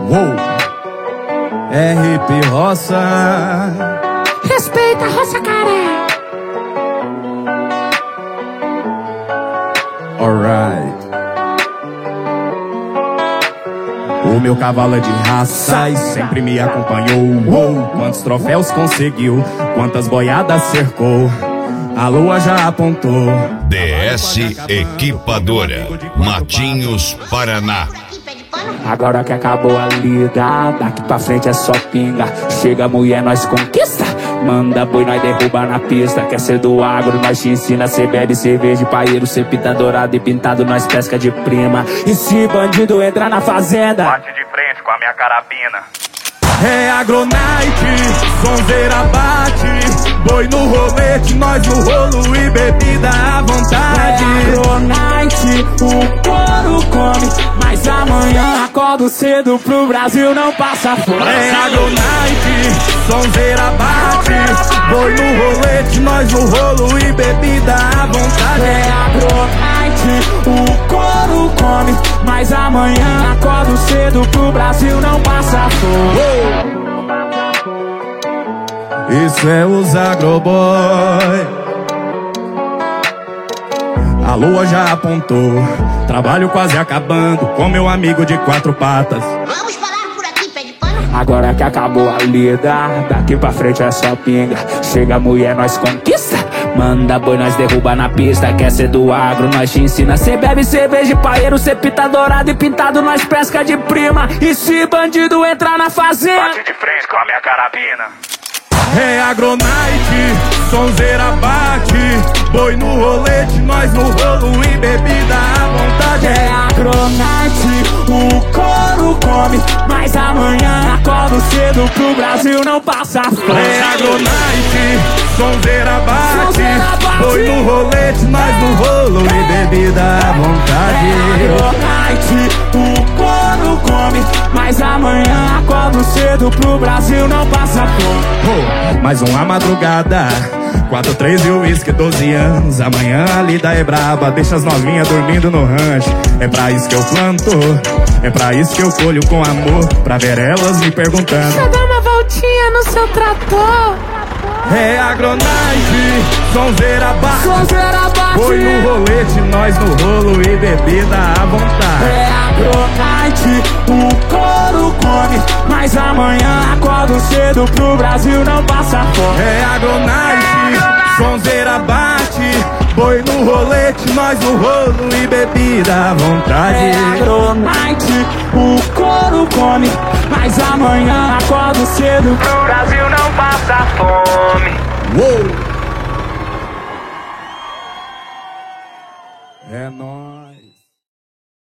Uou. É hip roça. Respeita a roça, cara. Alright. O meu cavalo é de raça e sempre me acompanhou. Uou. Quantos troféus conseguiu, quantas boiadas cercou, a lua já apontou. DS Equipadora, Matinhos, Paraná. Agora que acabou a lida, daqui pra frente é só pinga. Chega mulher, nós conquista. Manda boi, nós derruba na pista. Quer ser do agro, nós te ensina. Cê bebe cerveja, paeiro, cê pinta dourado e pintado, nós pesca de prima. E se bandido entrar na fazenda, bate de frente com a minha carabina. É Agronite, sonzeira bate, boi no rolete, nós no rolo e bebida à vontade. É Agronite, o couro come, mas amanhã acordo cedo pro Brasil não passa fome. É Agronite, sonzeira bate, boi no rolete, nós no rolo e bebida à vontade. É Agronite, o couro come, mas amanhã acordo cedo pro Brasil não passa fome. Isso é os Agroboy. A lua já apontou, trabalho quase acabando com meu amigo de quatro patas. Vamos parar por aqui, pé de pano. Agora que acabou a lida, daqui pra frente é só pinga. Chega mulher, nós conquista. Manda boi, nós derruba na pista. Quer ser do agro, nós te ensina. Cê bebe cerveja, paeiro, cê pinta dourado e pintado, nós pesca de prima. E se bandido entrar na fazenda, Bate de frente com a minha carabina. É Agronite, sonzeira bate, boi no rolete, nós no rolo e bebida à vontade. é Agronite, o couro come, mas amanhã acordo cedo pro Brasil não passa fome. É Agronite, sonzeira bate, boi no rolete, nós no rolo e bebida à vontade. É Agronite, o couro come, mas amanhã acordo cedo pro Brasil não passa fome. Mais uma madrugada, 4, 3 e o uísque, 12 anos. Amanhã a lida é braba, deixa as novinhas dormindo no rancho. É pra isso que eu planto, é pra isso que eu colho com amor, pra ver elas me perguntando. Deixa eu dar uma voltinha no seu trator. É Agronite, sonzeira bate, Sonzeira boi no bate, rolete, nós no rolo e bebida à vontade. é Agronite, o couro come, mas amanhã acordo cedo pro Brasil não passa fome. É Agronite, sonzeira bate, boi no rolete, nós no rolo e bebida à vontade. É Agronite, o couro come, mas amanhã acordo cedo Pro Brasil não passa fome. Uou! É nóis.